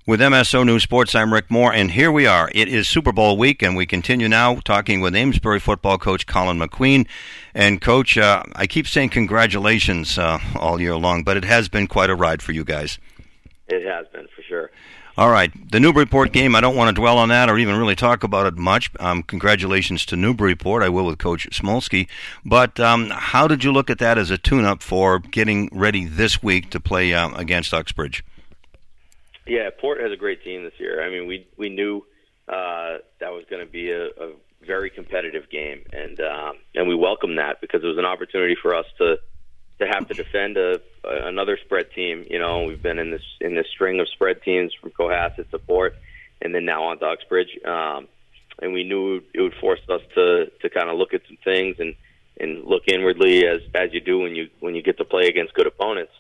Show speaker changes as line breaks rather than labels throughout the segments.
With MSO News Sports, I'm Rick Moore, and here we are. It is Super Bowl week, and we continue now talking with Amesbury football coach Colin McQueen. And, Coach, I keep saying congratulations all year long, but it has been quite a ride for you guys.
It has been, for sure.
All right. The Newburyport game, I don't want to dwell on that or even really talk about it much. Congratulations to Newburyport. I will with Coach Smolsky. But how did you look at that as a tune-up for getting ready this week to play against Uxbridge?
Yeah, Port has a great team this year. I mean, we knew that was going to be a very competitive game, and we welcomed that because it was an opportunity for us to have to defend another spread team. You know, we've been in this string of spread teams from Cohasset to Port, and then now on to Uxbridge, and we knew it would force us to kind of look at some things and look inwardly as you do when you get to play against good opponents.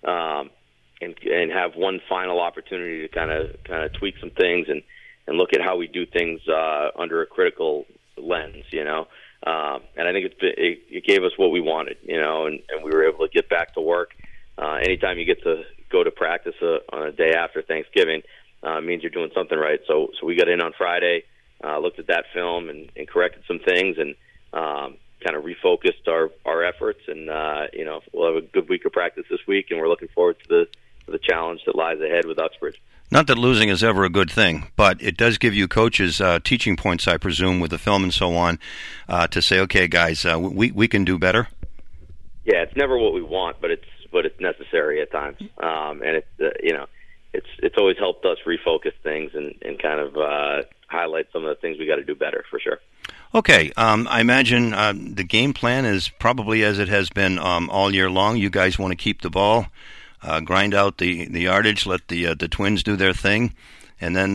And have one final opportunity to kind of tweak some things and look at how we do things under a critical lens, you know. And I think it gave us what we wanted, you know, and we were able to get back to work. Anytime you get to go to practice on a day after Thanksgiving, means you're doing something right. So we got in on Friday, looked at that film and corrected some things and kind of refocused our efforts. And, you know, we'll have a good week of practice this week, and we're looking forward to the challenge that lies ahead with Uxbridge.
Not that losing is ever a good thing, but it does give you coaches teaching points, I presume, with the film and so on, to say, okay, guys, we can do better.
Yeah, it's never what we want, but it's necessary at times, and it's always helped us refocus things and kind of highlight some of the things we got to do better for sure.
Okay, I imagine the game plan is probably as it has been all year long. You guys want to keep the ball. Grind out the yardage, let the Twins do their thing, and then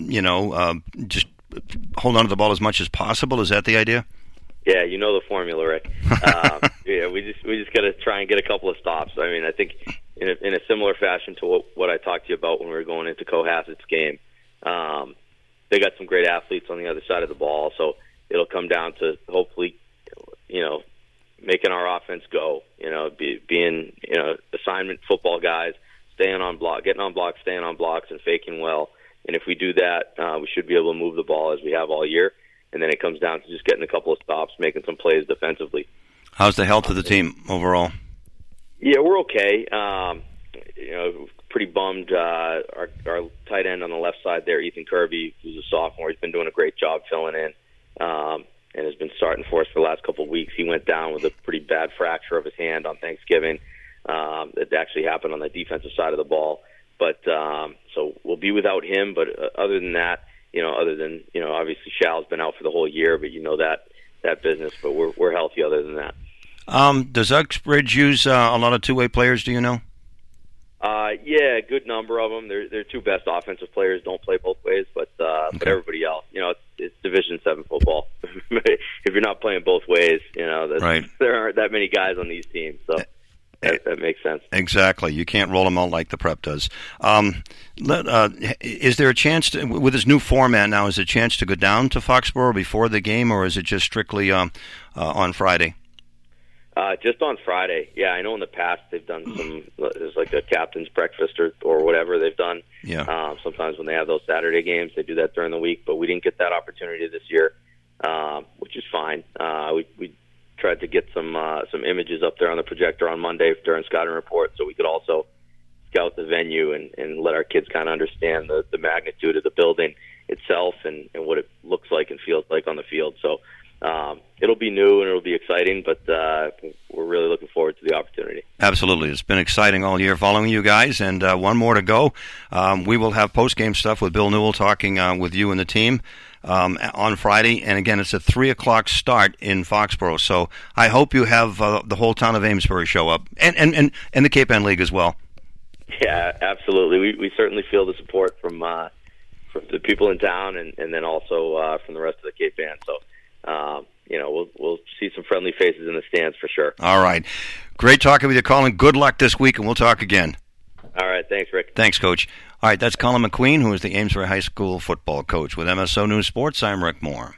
just hold on to the ball as much as possible. Is that the idea?
Yeah, you know the formula, Rick. Yeah, we just got to try and get a couple of stops. I mean, I think in a similar fashion to what I talked to you about when we were going into Cohasset's game. They got some great athletes on the other side of the ball, so it'll come down to hopefully, you know, making our offense go, you know, being, you know, assignment football guys, staying on block, getting on blocks, staying on blocks, and faking well. And if we do that, we should be able to move the ball as we have all year. And then it comes down to just getting a couple of stops, making some plays defensively.
How's the health of the team overall?
Yeah, we're okay. You know, pretty bummed. Our tight end on the left side there, Ethan Kirby, who's a sophomore, he's been doing a great job filling in. And has been starting for us for the last couple of weeks. He went down with a pretty bad fracture of his hand on Thanksgiving. It actually happened on the defensive side of the ball. But so we'll be without him. But other than that, you know, obviously Shal's been out for the whole year, but you know that business. But we're healthy other than that.
Does Uxbridge use a lot of two-way players, do you know?
Yeah, a good number of them. Their two best offensive players don't play both ways, but everybody else, you know, it's Division VII football. If you're not playing both ways, you know,
right.
There aren't that many guys on these teams, so that makes sense.
Exactly. You can't roll them out like the prep does. Is there a chance with this new format now? Is there a chance to go down to Foxborough before the game, or is it just strictly on Friday?
Just on Friday. Yeah, I know in the past they've done there's like a captain's breakfast or whatever they've done.
Yeah.
Sometimes when they have those Saturday games, they do that during the week, but we didn't get that opportunity this year, which is fine. We tried to get some images up there on the projector on Monday during Scouting Report so we could also scout the venue and let our kids kind of understand the magnitude of the building itself and what it looks like and feels like on the field. So it'll be new and it'll be exciting, but we're really looking forward to the opportunity.
Absolutely. It's been exciting all year following you guys, and one more to go. We will have post-game stuff with Bill Newell talking with you and the team on Friday, and again, it's a 3 o'clock start in Foxborough, so I hope you have the whole town of Amesbury show up, and the Cape Ann League as well.
Yeah, absolutely. We certainly feel the support from the people in town and then also from the rest of the Cape Ann, so you know, we'll see some friendly faces in the stands for sure.
All right. Great talking with you, Colin. Good luck this week, and we'll talk again.
All right. Thanks, Rick.
Thanks, Coach. All right, that's Colin McQueen, who is the Amesbury High School football coach. With MSO News Sports, I'm Rick Moore.